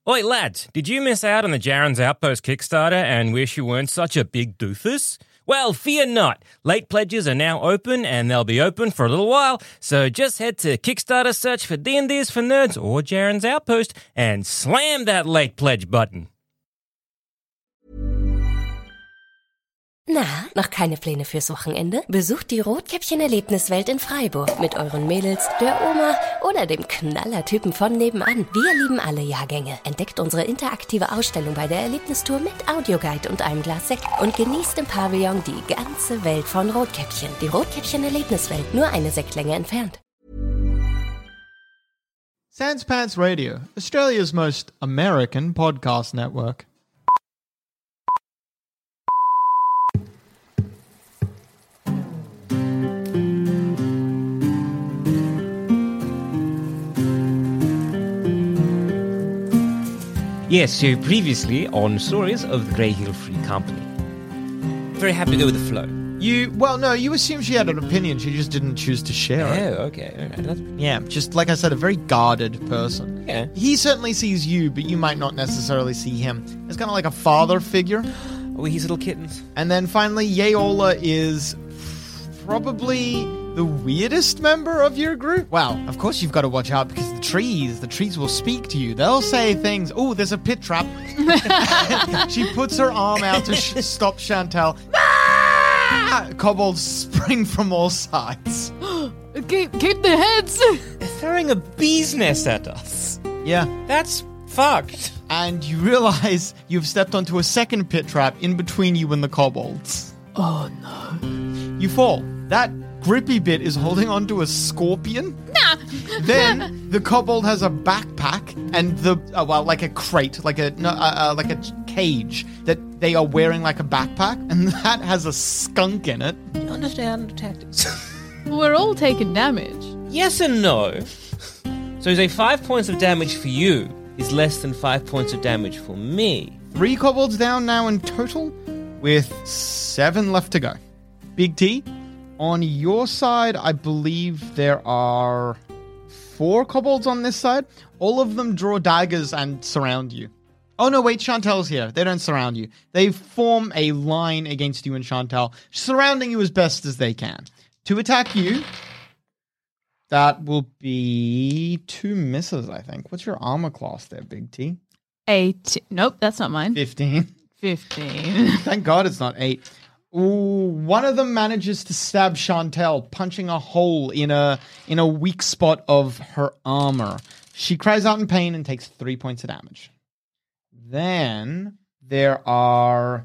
Oi, lads, did you miss out on the Jaren's Outpost Kickstarter and wish you weren't such a big doofus? Well, fear not. Late pledges are now open, and they'll be open for a little while, so just head to Kickstarter, search for D&D's for Nerds or Jaren's Outpost, and slam that late pledge button. Na, noch keine Pläne fürs Wochenende? Besucht die Rotkäppchen-Erlebniswelt in Freiburg mit euren Mädels, der Oma oder dem Knallertypen von nebenan. Wir lieben alle Jahrgänge. Entdeckt unsere interaktive Ausstellung bei der Erlebnistour mit Audioguide und einem Glas Sekt und genießt im Pavillon die ganze Welt von Rotkäppchen. Die Rotkäppchen-Erlebniswelt, nur eine Sektlänge entfernt. Sans Pants Radio, Australia's most American podcast network. Yes, so previously on Stories of the Grey Hill Free Company. Very happy to go with the flow. You assume she had an opinion, she just didn't choose to share it. Oh, okay. All right. Yeah, just like I said, a very guarded person. Yeah. He certainly sees you, but you might not necessarily see him. It's kind of like a father figure. Oh, he's little kittens. And then finally, Yeola is probably the weirdest member of your group. Well, of course you've got to watch out because the trees will speak to you. They'll say things. Oh, there's a pit trap. She puts her arm out to stop Chantel. Kobolds spring from all sides. Keep the heads! They're throwing a bee's nest at us. Yeah. That's fucked. And you realize you've stepped onto a second pit trap in between you and the kobolds. Oh no. You fall. That grippy bit is holding onto a scorpion. Nah. Then the kobold has a backpack and like a crate, like a cage that they are wearing like a backpack, and that has a skunk in it. You understand the tactics? We're all taking damage. Yes and no. So say 5 points of damage for you is less than 5 points of damage for me. 3 kobolds down now in total, with 7 left to go. Big T, on your side, I believe there are 4 kobolds on this side. All of them draw daggers and surround you. Oh no, wait, Chantel's here. They don't surround you. They form a line against you and Chantel, surrounding you as best as they can. To attack you, that will be 2 misses, I think. What's your armor class there, Big T? 8. Nope, that's not mine. 15. 15. Thank God it's not 8. Ooh, one of them manages to stab Chantel, punching a hole in a weak spot of her armor. She cries out in pain and takes 3 points of damage. Then there are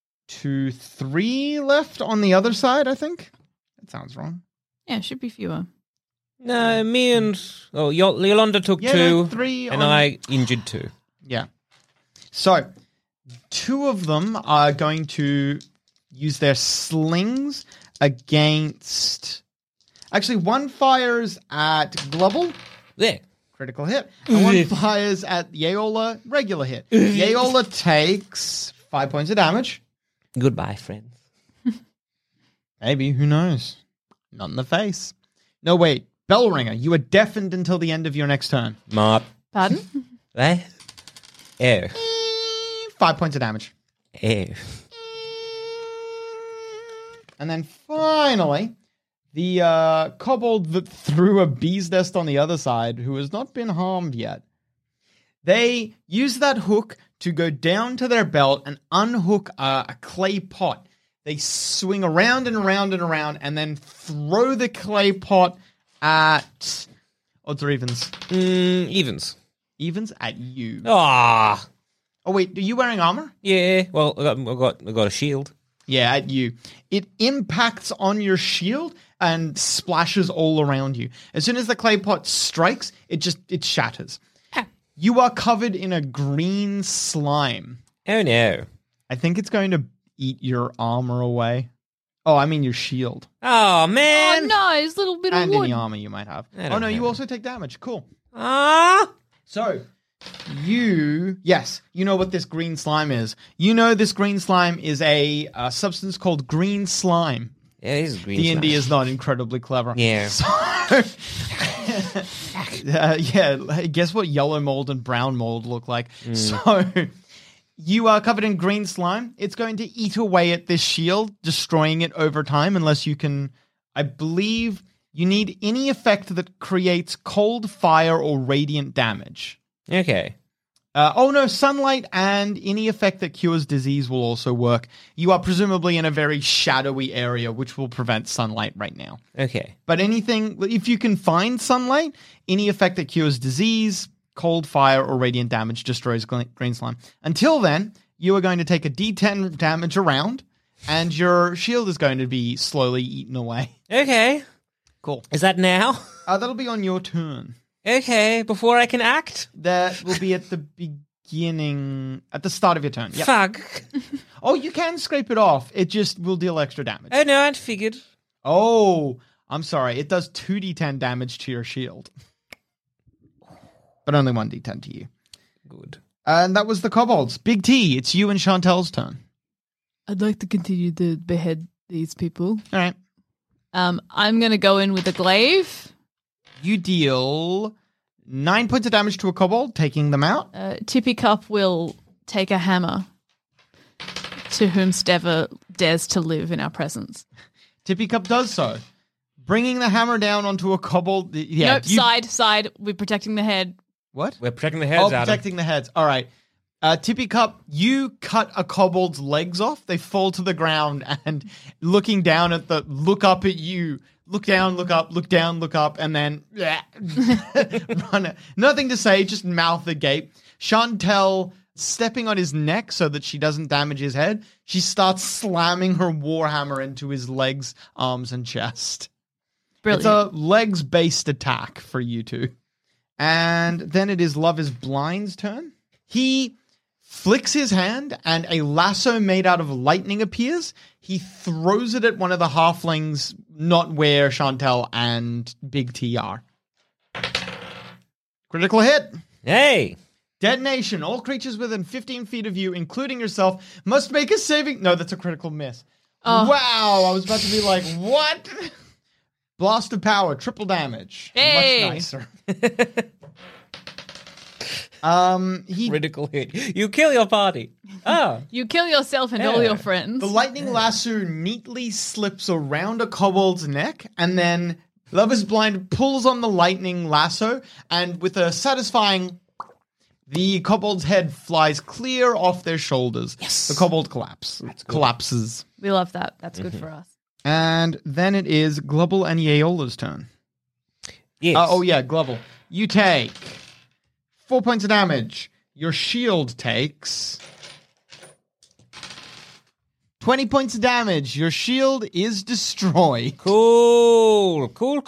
3 left on the other side, I think. That sounds wrong. Yeah, it should be fewer. No, me and Yolanda took 2, no, 3 and I injured 2. Yeah. So 2 of them are going to use their slings against... Actually, one fires at Glubble. There. Critical hit. And one fires at Yeola. Regular hit. Yeola takes 5 points of damage. Goodbye, friends. Maybe. Who knows? Not in the face. No, wait. Bellringer, you are deafened until the end of your next turn. Mop. Pardon? What? Oh. 5 points of damage. Oh. And then finally, the kobold that threw a bee's nest on the other side, who has not been harmed yet, they use that hook to go down to their belt and unhook a clay pot. They swing around and around and around and then throw the clay pot at... Odds or evens? Evens. Evens at you. Ah. Oh, wait, are you wearing armor? Yeah, well, I got a shield. Yeah, at you. It impacts on your shield and splashes all around you. As soon as the clay pot strikes, it shatters. You are covered in a green slime. Oh no. I think it's going to eat your armor away. Oh, I mean your shield. Oh man. Oh no, it's a little bit And of wood. any armor you might have. Oh no, you also take damage. Cool. Ah. So, you know what this green slime is. You know this green slime is a substance called green slime. Yeah, it is green. D&D is not incredibly clever. Yeah. So, Guess what yellow mold and brown mold look like. So you are covered in green slime. It's going to eat away at this shield, destroying it over time unless you can, I believe you need any effect that creates cold, fire, or radiant damage. Okay. Sunlight and any effect that cures disease will also work. You are presumably in a very shadowy area, which will prevent sunlight right now. Okay. But anything, if you can find sunlight, any effect that cures disease, cold, fire, or radiant damage destroys green slime. Until then, you are going to take a D10 damage around, and your shield is going to be slowly eaten away. Okay. Cool. Is that now? That'll be on your turn. Okay, before I can act? That will be at the start of your turn. Yep. Fuck. Oh, you can scrape it off. It just will deal extra damage. Oh, no, I'd figured. Oh, I'm sorry. It does 2d10 damage to your shield. But only 1d10 to you. Good. And that was the kobolds. Big T, it's you and Chantel's turn. I'd like to continue to behead these people. All right. I'm going to go in with a glaive. You deal 9 points of damage to a kobold, taking them out. Tippy Cup will take a hammer to whomstever dares to live in our presence. Tippy Cup does so, bringing the hammer down onto a kobold. Yeah, nope, side. We're protecting the head. What? We're protecting the heads, Adam. Protecting the heads. All right. Tippy Cup, you cut a kobold's legs off. They fall to the ground, and looking down at look up at you. Look down, look up, look down, look up, and then run. Nothing to say, just mouth agape. Chantel stepping on his neck so that she doesn't damage his head. She starts slamming her warhammer into his legs, arms, and chest. Brilliant. It's a legs-based attack for you two. And then it is Love is Blind's turn. He flicks his hand, and a lasso made out of lightning appears. He throws it at one of the halflings, not where Chantel and Big T are. Critical hit. Hey! Detonation. All creatures within 15 feet of you, including yourself, must make a saving... No, that's a critical miss. Oh. Wow, I was about to be like, what? Blast of power, triple damage. Hey! Much nicer. Critical hit. You kill your party. Oh. You kill yourself and all your friends. The lightning lasso neatly slips around a kobold's neck, and then Love is Blind pulls on the lightning lasso, and with a satisfying, the kobold's head flies clear off their shoulders. Yes. The kobold collapses. We love that. That's good for us. And then it is Glubble and Yeola's turn. Yes. Glubble. You take 4 points of damage. Your shield takes 20 points of damage. Your shield is destroyed. Cool.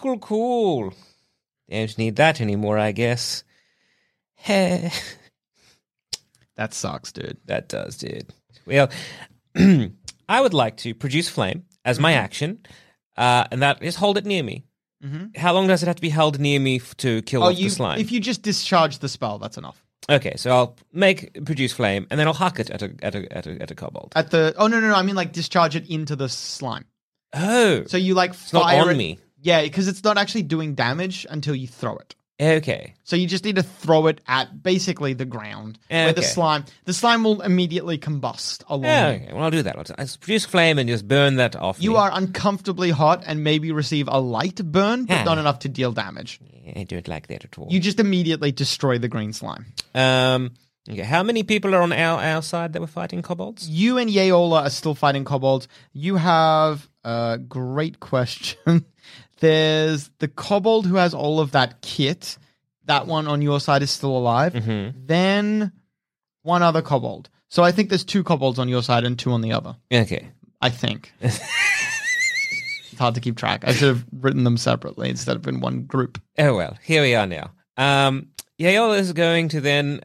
Don't need that anymore, I guess. That sucks, dude. That does, dude. Well, I would like to produce flame as my action, and that is hold it near me. Mm-hmm. How long does it have to be held near me to kill off the slime? If you just discharge the spell, that's enough. Okay, so I'll produce flame, and then I'll huck it at a kobold. No, I mean like discharge it into the slime. Oh, so you it's fire not on it. me. Yeah, because it's not actually doing damage until you throw it. Okay. So you just need to throw it at basically the ground where the slime will immediately combust along. Okay, well I'll do that. I'll produce flame and just burn that off. You are uncomfortably hot and maybe receive a light burn, but not enough to deal damage. I don't like that at all. You just immediately destroy the green slime. Okay, how many people are on our side that were fighting kobolds? You and Yeola are still fighting kobolds. You have a great question. There's the kobold who has all of that kit. That one on your side is still alive. Mm-hmm. Then one other kobold. So I think there's 2 kobolds on your side and 2 on the other. Okay. I think. It's hard to keep track. I should have written them separately instead of in one group. Oh, well. Here we are now. Yael is going to then...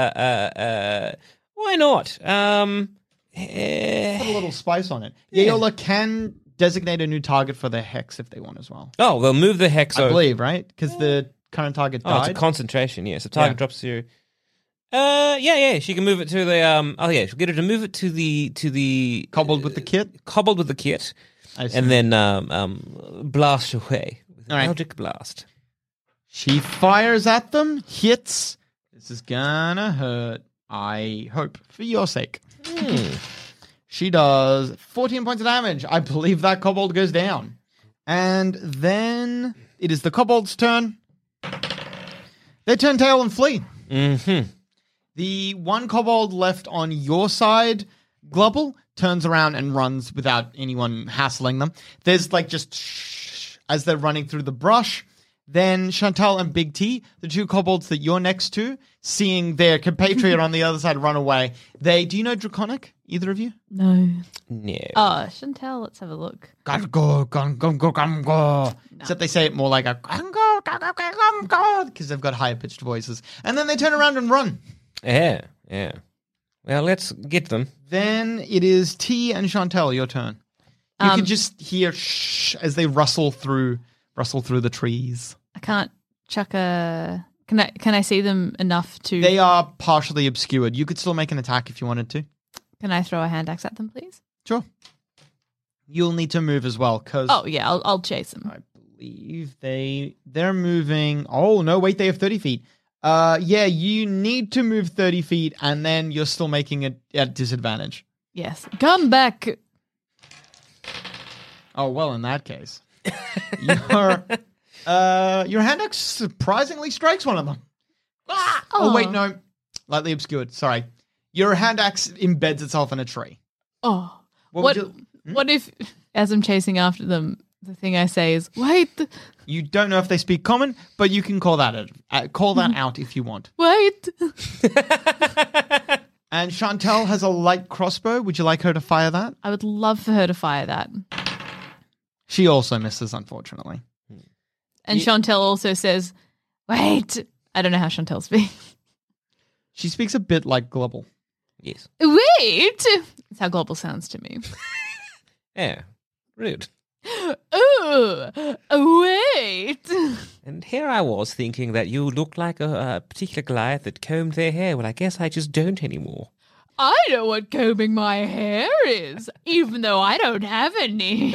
why not? Put a little spice on it. Yeola can designate a new target for the hex if they want as well. Oh, they'll move the hex. I believe, right? Because the current target died. Oh, it's a concentration, yes. The target drops to... Yeah. She can move it to the... she'll get her to move it to the... Kobold with the kit? Kobold with the kit. And then blast away with an Eldritch blast. She fires at them, hits. This is gonna hurt, I hope, for your sake. She does 14 points of damage. I believe that kobold goes down. And then it is the kobold's turn. They turn tail and flee. Mm-hmm. The one kobold left on your side, Glubble, turns around and runs without anyone hassling them. There's like just shh as they're running through the brush. Then Chantal and Big T, the two kobolds that you're next to, seeing their compatriot on the other side run away. Do you know Draconic? Either of you? No. No. Oh, Chantal, let's have a look. Gotta go, go. Except they say it more like a go, because they've got higher pitched voices. And then they turn around and run. Yeah. Well, let's get them. Then it is T and Chantal, your turn. You can just hear shh as they rustle through the trees. I can't chuck a... Can I see them enough to... They are partially obscured. You could still make an attack if you wanted to. Can I throw a hand axe at them, please? Sure. You'll need to move as well, because... Oh, yeah, I'll chase them. I believe they're moving... Oh, no, wait, they have 30 feet. Yeah, you need to move 30 feet, and then you're still making it at disadvantage. Yes. Come back! Oh, well, in that case... your hand axe surprisingly strikes one of them. Ah! Oh, wait, no. Lightly obscured. Sorry. Your hand axe embeds itself in a tree. Oh. What if, as I'm chasing after them, the thing I say is, wait. You don't know if they speak common, but you can call that out if you want. Wait. And Chantal has a light crossbow. Would you like her to fire that? I would love for her to fire that. She also misses, unfortunately. And Chantal also says, wait. I don't know how Chantal speaks. She speaks a bit like Glubble. Yes. Wait. That's how Global sounds to me. Yeah. Rude. Oh, wait. And here I was thinking that you looked like a particular Goliath that combed their hair. Well, I guess I just don't anymore. I know what combing my hair is, even though I don't have any.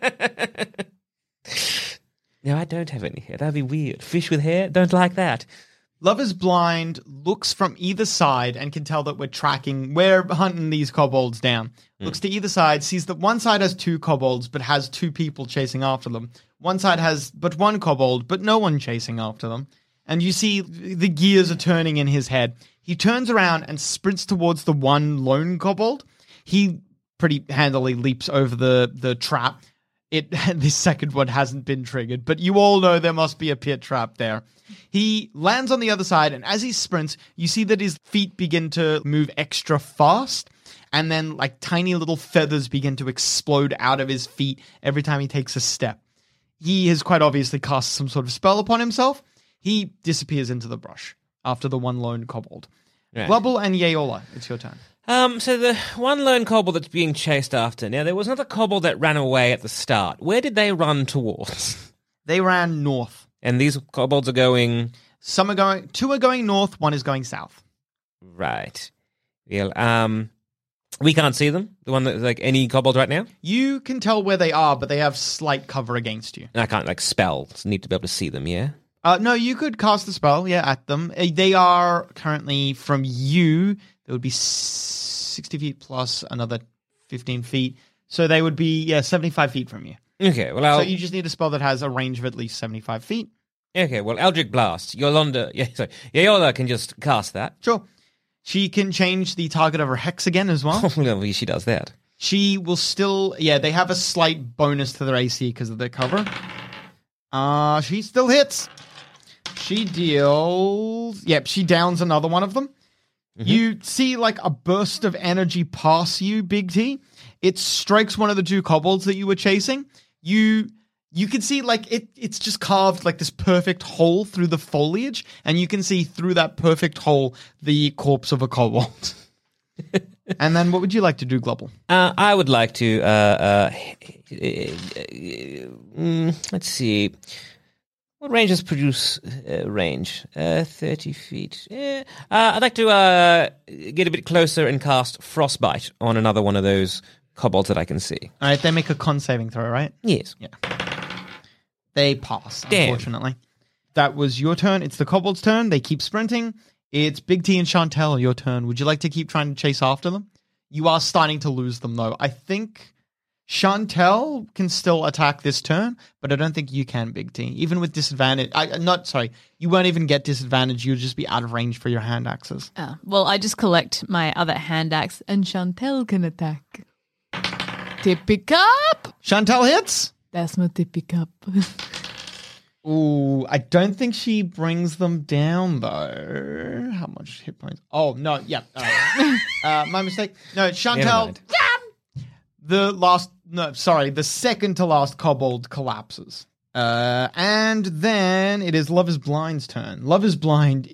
No, I don't have any hair. That'd be weird. Fish with hair? Don't like that. Love is Blind looks from either side and can tell that we're hunting these kobolds down. Looks to either side, sees that one side has two kobolds, but has two people chasing after them. One side has but one kobold, but no one chasing after them. And you see the gears are turning in his head. He turns around and sprints towards the one lone kobold. He pretty handily leaps over the trap. This second one hasn't been triggered, but you all know there must be a pit trap there. He lands on the other side, and as he sprints, you see that his feet begin to move extra fast, and then like tiny little feathers begin to explode out of his feet every time he takes a step. He has quite obviously cast some sort of spell upon himself. He disappears into the brush after the one lone kobold. Right. Glubble and Yeola, it's your turn. So the one lone kobold that's being chased after. Now, there was another kobold that ran away at the start. Where did they run towards? They ran north. And these kobolds are going... Two are going north, one is going south. Right. Well, we can't see them? The one that's like any kobold right now? You can tell where they are, but they have slight cover against you. And I can't, like, spell. So need to be able to see them, yeah? No, you could cast a spell, at them. They are currently from you. They would be 60 feet plus another 15 feet. So they would be, 75 feet from you. Okay, well, So you just need a spell that has a range of at least 75 feet. Okay, well, Eldritch Blast. Yeola can just cast that. Sure. She can change the target of her hex again as well. Well, she does that. She will still, they have a slight bonus to their AC because of their cover. She still hits. She deals, she downs another one of them. Mm-hmm. You see like a burst of energy pass you, Big T. It strikes one of the two kobolds that you were chasing. You can see like it's just carved like this perfect hole through the foliage, and you can see through that perfect hole the corpse of a kobold. And then what would you like to do, Glubble? I would like to, let's see. What ranges produce range? 30 feet. I'd like to get a bit closer and cast Frostbite on another one of those kobolds that I can see. All right, they make a con saving throw, right? Yes. Yeah. They pass, Damn. unfortunately. that was your turn. It's the kobold's turn. They keep sprinting. It's Big T and Chantel, your turn. Would you like to keep trying to chase after them? You are starting to lose them, though. I think Chantel can still attack this turn, but I don't think you can, Big T. Even with disadvantage. You won't even get disadvantage. You'll just be out of range for your hand axes. Oh, well, I just collect my other hand axe and Chantel can attack. Tippy cup! Chantel hits. That's my tippy cup. Ooh, I don't think she brings them down, though. How much hit points? Oh, no, yeah. My mistake. No, Chantel. The second to last kobold collapses. And then it is Love is Blind's turn. Love is Blind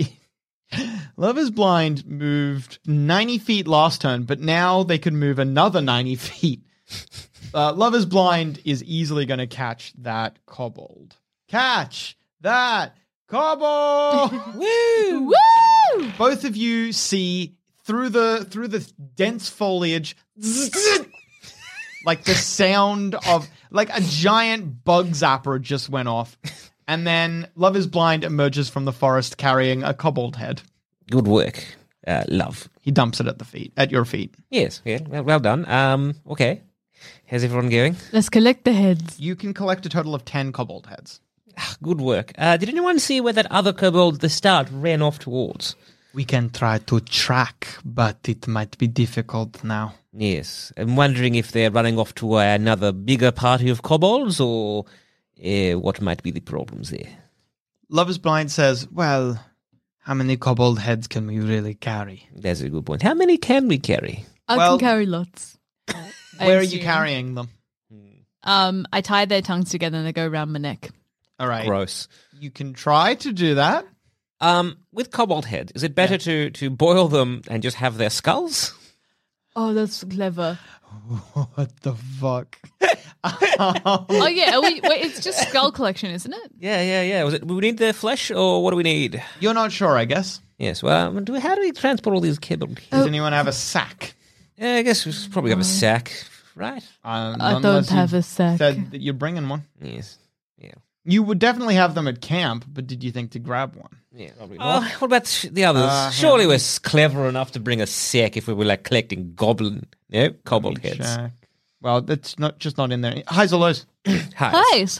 moved 90 feet last turn, but now they can move another 90 feet. Love is Blind is easily going to catch that kobold. Catch that kobold! Woo! Woo! Both of you see through the dense foliage, like the sound of like a giant bug zapper just went off, and then Love is Blind emerges from the forest carrying a kobold head. Good work, Love. He dumps it at your feet. Yes, yeah, well done. Okay. How's everyone going? Let's collect the heads. You can collect a total of 10 kobold heads. Good work. Did anyone see where that other kobold at the start ran off towards? We can try to track, but it might be difficult now. Yes. I'm wondering if they're running off to another bigger party of kobolds, or what might be the problems there. Love is Blind says, well, how many kobold heads can we really carry? That's a good point. How many can we carry? I can carry lots. Where are you carrying them? I tie their tongues together and they go around my neck. All right. Gross. You can try to do that. With kobold head, is it better to boil them and just have their skulls? Oh, that's clever. What the fuck? Oh yeah, wait, it's just skull collection, isn't it? Yeah. Do we need their flesh, or what do we need? You're not sure, I guess. Yes, well, how do we transport all these kobold heads? Does anyone have a sack? Yeah, I guess we probably have a sack, right? I don't have a sack. Said that you're bringing one. Yes. Yeah. You would definitely have them at camp, but did you think to grab one? Yeah, probably not. What about the others? Surely we're clever enough to bring a sack if we were like collecting kobold heads. Shack. Well, that's not in there. Highs or lows? Highs.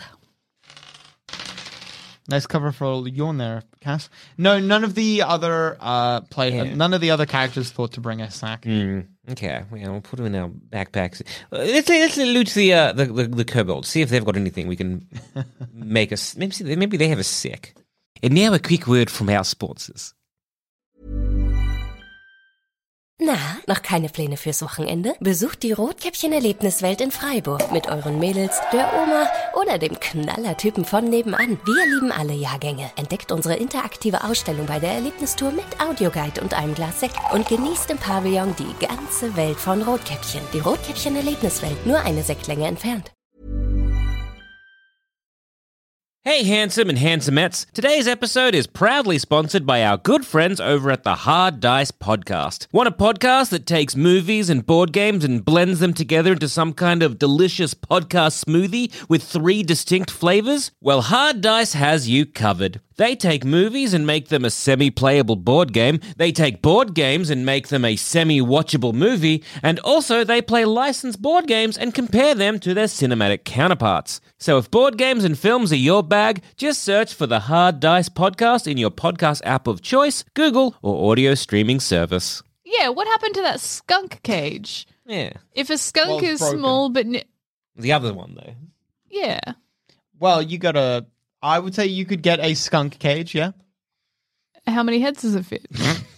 Nice cover for Yorn there, Cass. No, none of the other none of the other characters thought to bring a sack. Okay, we'll put them in our backpacks. Let's loot the kobolds. See if they've got anything we can make us. Maybe they have a sack. And now a quick word from our sponsors. Na, noch keine Pläne fürs Wochenende? Besucht die Rotkäppchen-Erlebniswelt in Freiburg mit euren Mädels, der Oma oder dem Knallertypen von nebenan. Wir lieben alle Jahrgänge. Entdeckt unsere interaktive Ausstellung bei der Erlebnistour mit Audioguide und einem Glas Sekt und genießt im Pavillon die ganze Welt von Rotkäppchen. Die Rotkäppchen-Erlebniswelt, nur eine Sektlänge entfernt. Hey, handsome and handsomettes. Today's episode is proudly sponsored by our good friends over at the Hard Dice Podcast. Want a podcast that takes movies and board games and blends them together into some kind of delicious podcast smoothie with 3 distinct flavors? Well, Hard Dice has you covered. They take movies and make them a semi-playable board game. They take board games and make them a semi-watchable movie. And also they play licensed board games and compare them to their cinematic counterparts. So if board games and films are your bag, just search for the Hard Dice Podcast in your podcast app of choice, Google, or audio streaming service. Yeah, what happened to that skunk cage? Yeah. If a skunk Well, is broken. small but... The other one, though. yeah. Well, I would say you could get a skunk cage, yeah? How many heads does it fit?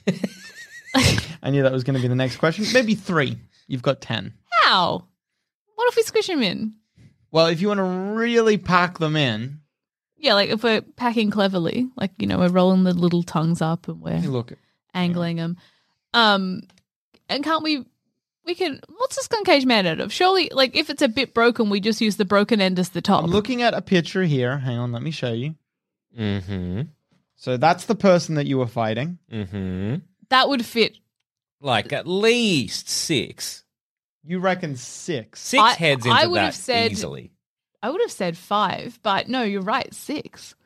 I knew that was going to be the next question. Maybe 3. You've got 10. How? What if we squish him in? Well, if you want to really pack them in, Yeah, like if we're packing cleverly, like, we're rolling the little tongues up and we're look. angling them. And can't we can, what's a skunk cage made out of? Surely, like, if it's a bit broken, we just use the broken end as the top. I'm looking at a picture here. Hang on, let me show you. Mm-hmm. So that's the person that you were fighting. Mm-hmm. That would fit. Like at least 6. You reckon 6. 6 heads into I would that have said- easily. I would have said 5, but no, you're right, 6.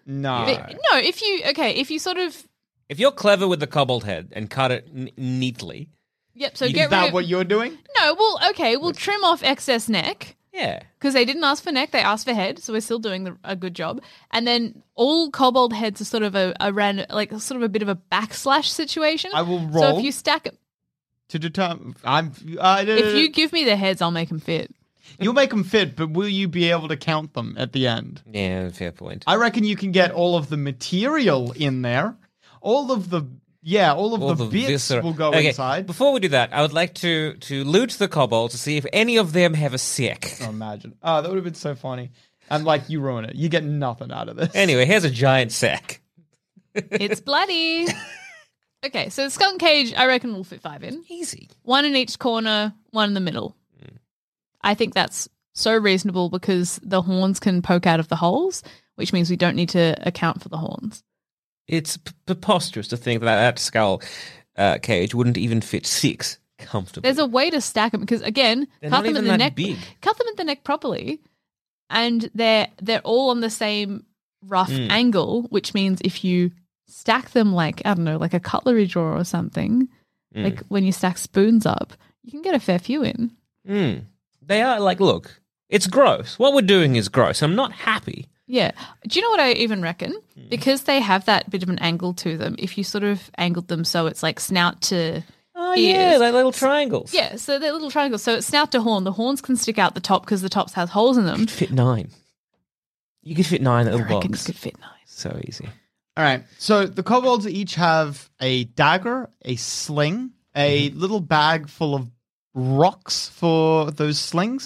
No. No, if you sort of If you're clever with the kobold head and cut it neatly, yep. So Is get rid that of what you're doing? no. Well, okay, we'll trim off excess neck. yeah. Because they didn't ask for neck, they asked for head, so we're still doing a good job. And then all kobold heads are sort of a sort of a bit of a backslash situation. I will So roll. if you stack, To determine, if you give me the heads, I'll make them fit. you'll make them fit, but will you be able to count them at the end? Yeah, fair point. I reckon you can get all of the material in there. All of the bits viscera. will go Okay, inside. Before we do that, I would like to loot the kobold to see if any of them have a sick. Oh, imagine. Oh, that would have been so funny. And like you ruin it. You get nothing out of this. Anyway, here's a giant sack. It's bloody. Okay, so the skunk cage, I reckon we'll fit 5 in. Easy. 1 in each corner, 1 in the middle. I think that's so reasonable because the horns can poke out of the holes, which means we don't need to account for the horns. It's preposterous to think that skull cage wouldn't even fit 6 comfortably. There's a way to stack them because again, They're cut not them even in the that neck, big. cut them in the neck properly, and they're all on the same rough angle, which means if you stack them like I don't know, like a cutlery drawer or something, like when you stack spoons up, you can get a fair few in. They are like, look, it's gross. What we're doing is gross. I'm not happy. Yeah. Do you know what I even reckon? Because they have that bit of an angle to them, if you sort of angled them so it's like snout to Oh, ears. yeah, they're little triangles. Yeah, so they're little triangles. So it's snout to horn. The horns can stick out the top because the tops has holes in them. Fit 9. You could fit 9 in a I little reckon box. it could fit nice. So easy. All right. So the kobolds each have a dagger, a sling, a little bag full of rocks for those slings,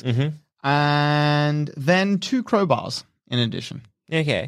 and then 2 crowbars in addition. Okay.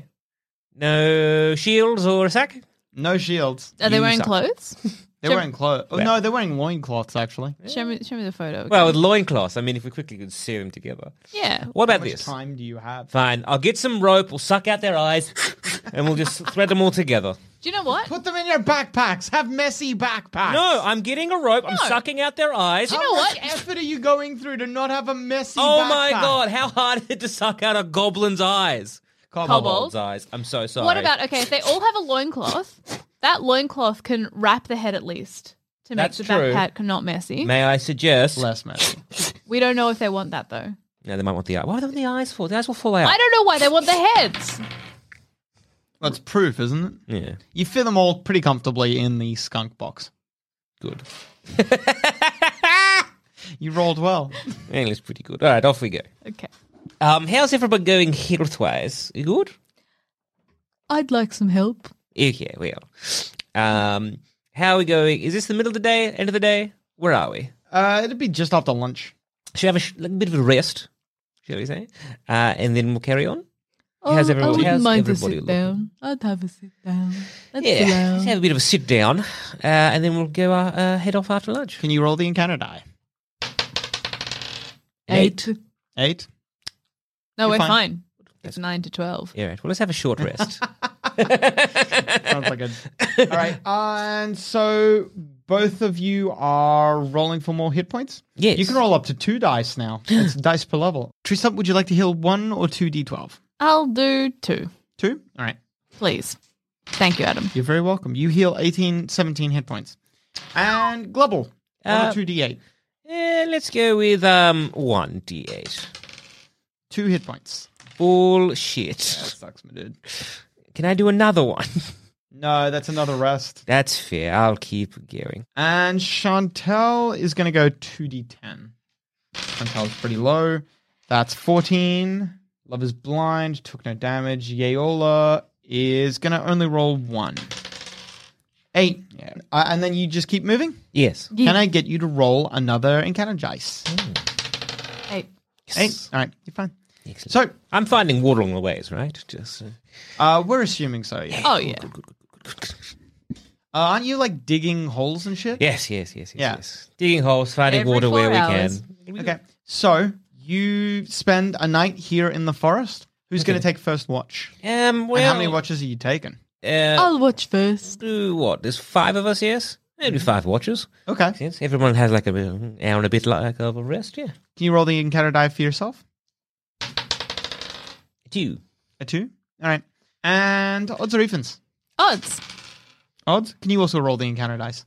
No shields or a sack? No shields. Are they You wearing suck. clothes? They're wearing clothes. Oh, no, they're wearing loincloths, actually. Show me the photo. Well, with loincloths, I mean, if we quickly could sew them together. yeah. What How about much this? time do you have? Fine. I'll get some rope. We'll suck out their eyes, and we'll just thread them all together. Do you know what? Put them in your backpacks. Have messy backpacks. No, I'm getting a rope. I'm sucking out their eyes. How know much what? effort are you going through to not have a messy Oh backpack? my god, how hard is it to suck out a goblin's eyes? Kobold's eyes. I'm so sorry. What about, okay, if they all have a loincloth, that loincloth can wrap the head at least to make That's the true. backpack not messy. May I suggest? Less messy. We don't know if they want that though. No, they might want the eye. Why do they want the eyes for? The eyes will fall out. I don't know why they want the heads. That's proof, isn't it? Yeah, You fit them all pretty comfortably in the skunk box. good. You rolled well. English pretty good. All right, off we go. Okay. How's everybody going health-wise? You good? I'd like some help. Okay, well. How are we going? Is this the middle of the day, end of the day? Where are we? It'd be just after lunch. Should we have a bit of a rest, shall we say? And then we'll carry on? Oh, How's everyone- I wouldn't how's mind a everybody sit looking? down. I'd have a sit down. Let's Yeah, sit let's down. have a bit of a sit down, and then we'll go head off after lunch. Can you roll the encounter die? 8. 8? No, You're we're fine. fine. It's 9 to 12. Yeah, right. Well, let's have a short rest. Sounds like a... All right. And so both of you are rolling for more hit points? Yes. You can roll up to 2 dice now. It's dice per level. Teresa, would you like to heal 1 or 2 d12? I'll do 2, 2? All right. please. Thank you, Adam. You're very welcome. You heal 17 hit points. And Glubble, 1 or 2 d8. Let's go with 1d8. 2 hit points. Bullshit. That sucks, my dude. Can I do another one? No, that's another rest. That's fair. I'll keep going. And Chantel is going to go 2d10. Chantel's pretty low. That's 14. Love is blind. Took no damage. Yeola is going to only roll 1. 8. Yeah. And then you just keep moving? Yes. Yeah. Can I get you to roll another encounter dice? 8. 8. All right. You're fine. Excellent. So, I'm finding water along the ways, right? Just we're assuming so, yeah. Oh, yeah. Aren't you like digging holes and shit? yes. Yeah. Yes. Digging holes, finding Every water 4 where hours. we can. Okay. So, you spend a night here in the forest. Who's going to take first watch? Well, And how many watches are you taking? I'll watch first. do what? There's 5 of us, yes? Maybe 5 watches. Okay. Yes. Everyone has like an hour and a bit like of a rest, yeah. Can you roll the encounter die for yourself? 2. A 2? All right. And odds or evens? Odds. Odds? Can you also roll the encounter dice?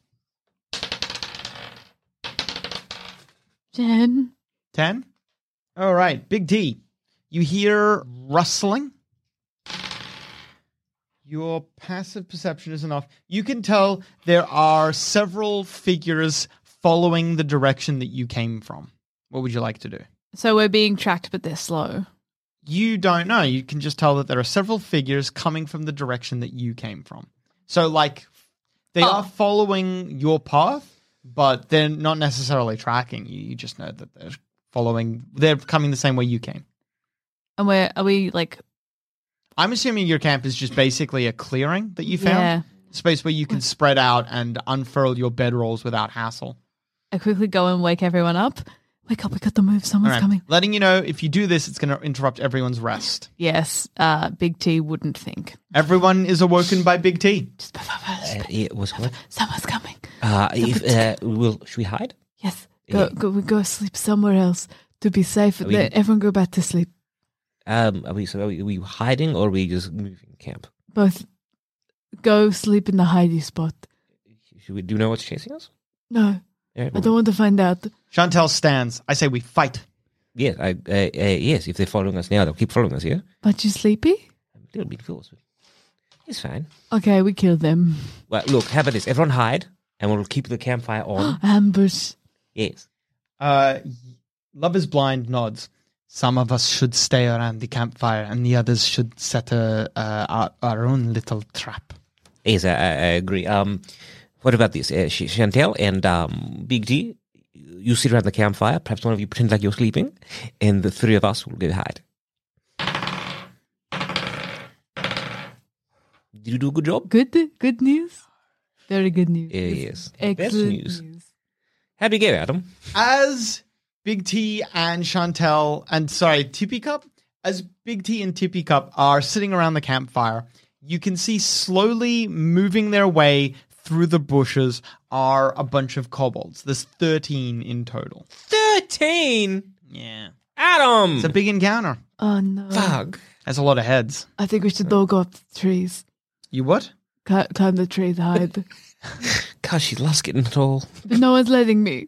10. 10? All right, Big T. You hear rustling. Your passive perception is enough. You can tell there are several figures following the direction that you came from. What would you like to do? So we're being tracked, but they're slow. You don't know. You can just tell that there are several figures coming from the direction that you came from. So, like, they are following your path, but they're not necessarily tracking you. You just know that they're coming the same way you came. And are we like... I'm assuming your camp is just basically a clearing that you found. Yeah. Space where you can spread out and unfurl your bedrolls without hassle. I quickly go and wake everyone up. Wake up, we got the move. Someone's coming. Letting you know, if you do this, it's going to interrupt everyone's rest. Yes, Big T wouldn't think. Everyone is awoken by Big T. Just before It was what? someone's coming. Should we hide? Yes, go sleep somewhere else to be safe. Everyone go back to sleep. Are we hiding or are we just moving camp? Both. Go sleep in the hidey spot. Do you know what's chasing us? No, Yeah, I don't want to find out. Chantel stands. I say we fight. Yes, yes. If they're following us now, they'll keep following us. Yeah. But you sleepy? I'm a little bit close. It's fine. Okay, we kill them. Well, look. How about this? Everyone hide, and we'll keep the campfire on. Ambush. Yes. Love is Blind nods. Some of us should stay around the campfire, and the others should set our own little trap. Yes, I agree. What about this? Chantel and Big T, you sit around the campfire. Perhaps one of you pretend like you're sleeping, and the three of us will go hide. Did you do a good job? Good news. Very good news. Yes. Excellent Best news. How'd you go, Adam? As Big T and Chantel, Tippy Cup, as Big T and Tippy Cup are sitting around the campfire, you can see slowly moving their way through the bushes are a bunch of kobolds. There's 13 in total. 13? Yeah. Adam! It's a big encounter. Oh no. Fuck. That's a lot of heads. I think we should all go up the trees. You what? Climb the trees, hide. God, she loves getting tall. But no one's letting me.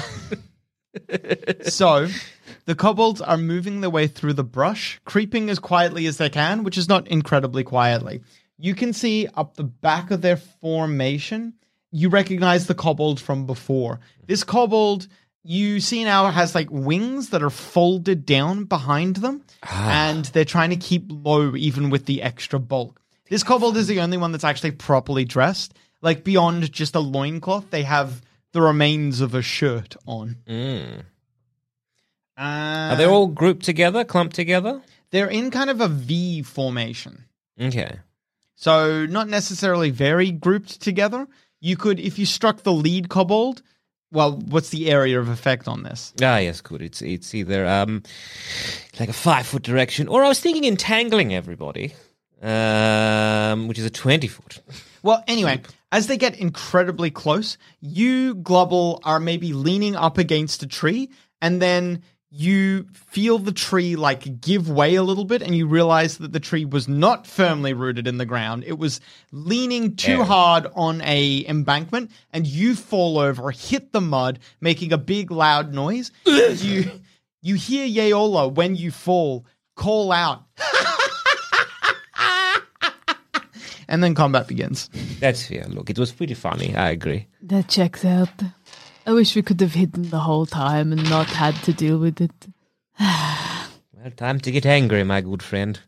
So, the kobolds are moving their way through the brush, creeping as quietly as they can, which is not incredibly quietly. You can see up the back of their formation, you recognize the kobold from before. This kobold, you see now, has like wings that are folded down behind them, and they're trying to keep low even with the extra bulk. This kobold is the only one that's actually properly dressed. Like, beyond just a loincloth, they have the remains of a shirt on. Are they all grouped together, clumped together? They're in kind of a V formation. Okay. So not necessarily very grouped together. You could, if you struck the lead kobold, well, what's the area of effect on this? Ah, yes, good. It's either like a 5-foot direction, or I was thinking entangling everybody, which is a 20-foot. Well, anyway, as they get incredibly close, you, Glubble, are maybe leaning up against a tree, and then you feel the tree like give way a little bit, and you realize that the tree was not firmly rooted in the ground. It was leaning too hard on a embankment, and you fall over, hit the mud, making a big loud noise. you hear Yeola, when you fall, call out. And then combat begins. That's fair. Look, it was pretty funny. I agree. That checks out. I wish we could have hidden the whole time and not had to deal with it. Well, time to get angry, my good friend.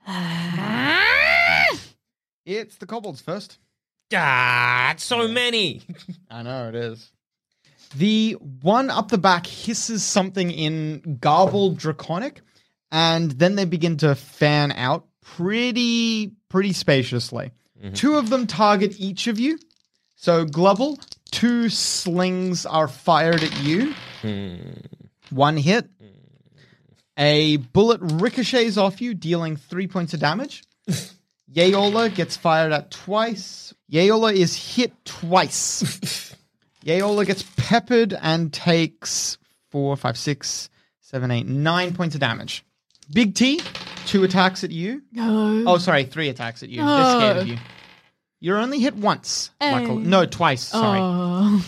It's the kobolds first. Ah, it's so many. I know, it is. The one up the back hisses something in garbled draconic, and then they begin to fan out pretty spaciously. Mm-hmm. 2 of them target each of you. So, Glubble, 2 slings are fired at you. 1 hit. A bullet ricochets off you, dealing 3 points of damage. Yeola gets fired at twice. Yeola is hit twice. Yeola gets peppered and takes 4, 5, 6, 7, 8, 9 points of damage. Big T, 2 attacks at you. No. Oh, sorry, 3 attacks at you. They're No. scared of you. You're only hit once. Luckily. No, twice. Sorry. Oh.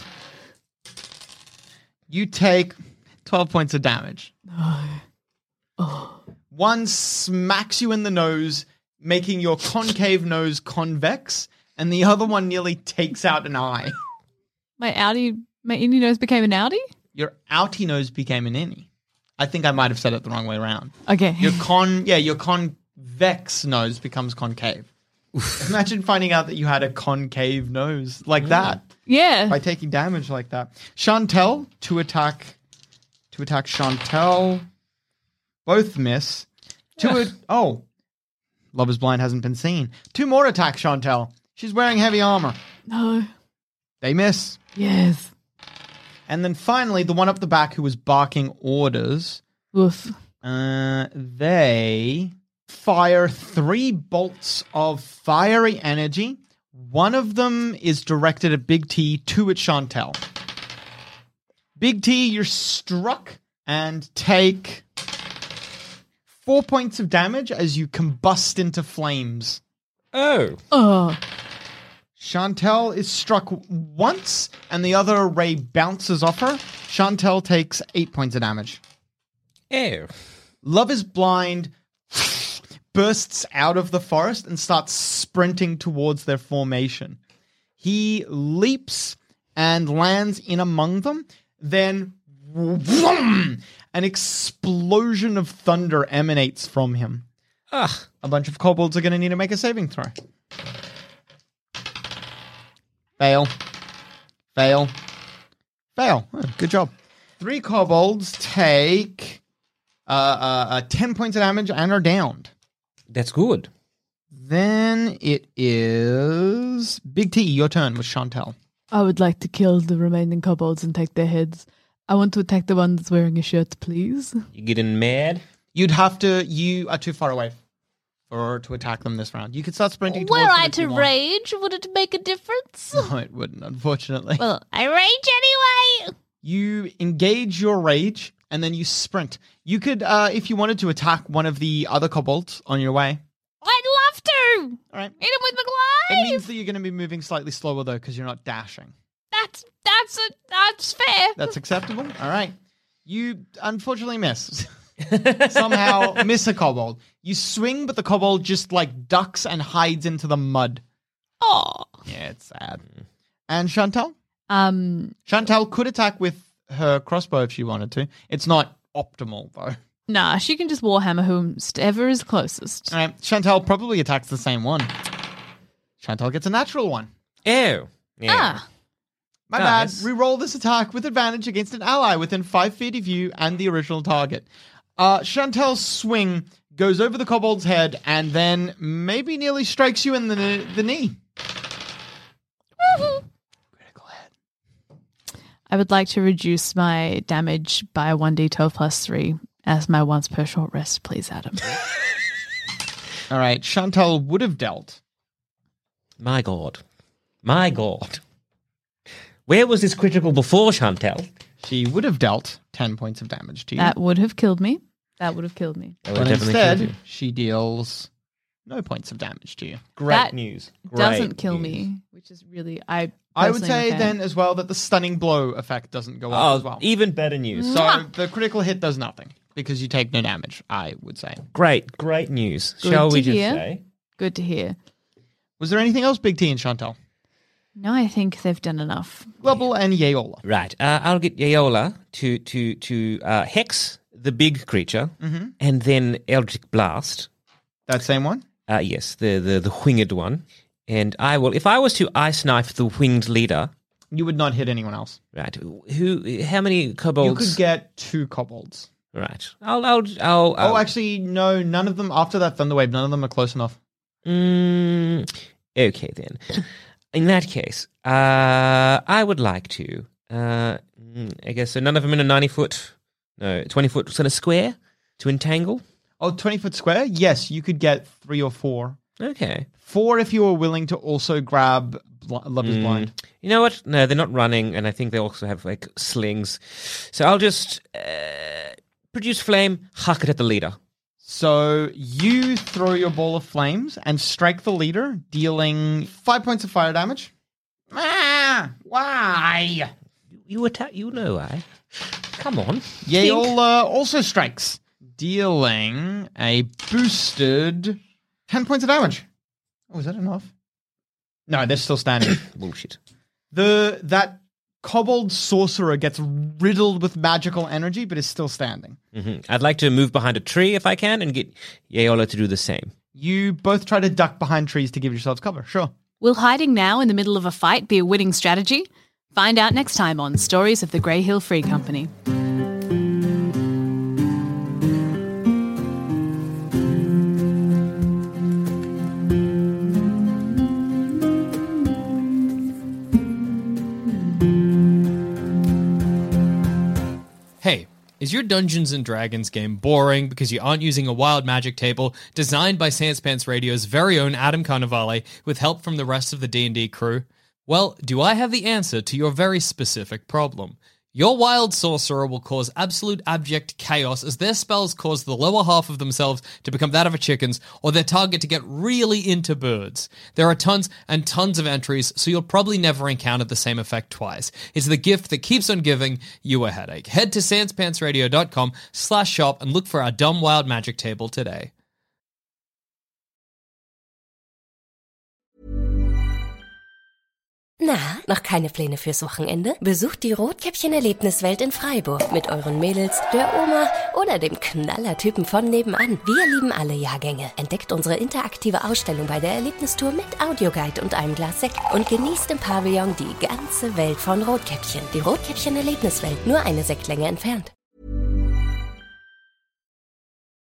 You take 12 points of damage. Oh. One smacks you in the nose, making your concave nose convex, and the other one nearly takes out an eye. My innie nose became an outie? Your outie nose became an innie. I think I might have said it the wrong way around. Okay. Your convex nose becomes concave. Imagine finding out that you had a concave nose like that Yeah. by taking damage like that. Chantel to attack Chantel. Both miss. Lover's Blind hasn't been seen. 2 more attack Chantel. She's wearing heavy armor. No. They miss. Yes. And then finally, the one up the back who was barking orders, Woof. they fire 3 bolts of fiery energy. One of them is directed at Big T, 2 at Chantel. Big T, you're struck and take 4 points of damage as you combust into flames. Oh. Oh. Chantel is struck once, and the other ray bounces off her. Chantel takes 8 points of damage. Oh. Love is Blind bursts out of the forest and starts sprinting towards their formation. He leaps and lands in among them. Then vroom, an explosion of thunder emanates from him. Ah. A bunch of kobolds are going to need to make a saving throw. Fail. Fail. Fail. Oh, good job. 3 kobolds take 10 points of damage and are downed. That's good. Then it is Big T, your turn with Chantel. I would like to kill the remaining kobolds and take their heads. I want to attack the one that's wearing a shirt, please. You getting mad? You are too far away to attack them this round. You could start sprinting towards Were them I if you to want. rage, would it make a difference? No, it wouldn't, unfortunately. Well, I rage anyway. You engage your rage, and then you sprint. You could, if you wanted to attack one of the other kobolds on your way. I'd love to. All right. Hit him with the It glaive. means that you're going to be moving slightly slower, though, because you're not dashing. That's fair. That's acceptable? All right. You unfortunately miss. Somehow miss a kobold. You swing, but the kobold just, ducks and hides into the mud. Oh, Yeah, it's sad. And Chantal? Um, Chantal could attack with her crossbow if she wanted to. It's not optimal, though. nah, she can just warhammer whomever is closest. All right. Chantal probably attacks the same one. Chantal gets a natural one. Oh. Yeah. ah. My Nice. bad. Reroll this attack with advantage against an ally within 5 feet of you and the original target. Chantel's swing goes over the kobold's head and then maybe nearly strikes you in the knee. Critical hit. I would like to reduce my damage by 1d12 plus 3 as my once per short rest, please, Adam. All right. Chantal would have dealt. My God. My God. Where was this critical before, Chantel? She would have dealt 10 points of damage to you. That would have killed me. That would have killed me. That would But definitely kill you. instead, she deals no points of damage to you. Great That news. Doesn't Great kill news. me, which is really I would personally say okay. then as well that the stunning blow effect doesn't go up Oh, as well. even better news. So the critical hit does nothing because you take no damage, I would say. Great news. Good Shall we to just hear. say? Good to hear. Was there anything else, Big T and Chantal? No, I think they've done enough. Glubble and Yeola. Right. I'll get Yeola to hex the big creature and then Eldritch Blast. That same one? Yes, the winged one. And I will, if I was to ice knife the winged leader, You would not hit anyone else. right? How many kobolds? You could get 2 kobolds. Right. I'll Oh, actually, no, none of them, after that Thunderwave, none of them are close enough. Okay then. In that case, I would like to. I guess so. None of them in a 20-foot sort of square to entangle. Oh, 20-foot square? Yes, you could get 3 or 4. Okay. 4 if you were willing to also grab Lover's Blind. You know what? No, they're not running, and I think they also have slings. So I'll just produce flame, huck it at the leader. So you throw your ball of flames and strike the leader, dealing 5 points of fire damage. Why? You attack. You know I. Come on. Yale also strikes, dealing a boosted 10 points of damage. Oh, is that enough? No, they're still standing. Bullshit. That kobold sorcerer gets riddled with magical energy, but is still standing. Mm-hmm. I'd like to move behind a tree if I can and get Yeola to do the same. You both try to duck behind trees to give yourselves cover. Sure. Will hiding now in the middle of a fight be a winning strategy? Find out next time on Stories of the Grey Hill Free Company. Hey, is your Dungeons & Dragons game boring because you aren't using a wild magic table designed by Sanspants Radio's very own Adam Carnivale with help from the rest of the D&D crew? Well, do I have the answer to your very specific problem? Your wild sorcerer will cause absolute abject chaos as their spells cause the lower half of themselves to become that of a chicken's or their target to get really into birds. There are tons and tons of entries, so you'll probably never encounter the same effect twice. It's the gift that keeps on giving you a headache. Head to sanspantsradio.com/shop and look for our dumb wild magic table today. Na, noch keine Pläne fürs Wochenende? Besucht die Rotkäppchen-Erlebniswelt in Freiburg mit euren Mädels, der Oma oder dem Knallertypen von nebenan. Wir lieben alle Jahrgänge. Entdeckt unsere interaktive Ausstellung bei der Erlebnistour mit Audioguide und einem Glas Sekt und genießt im Pavillon die ganze Welt von Rotkäppchen. Die Rotkäppchen-Erlebniswelt, nur eine Sektlänge entfernt.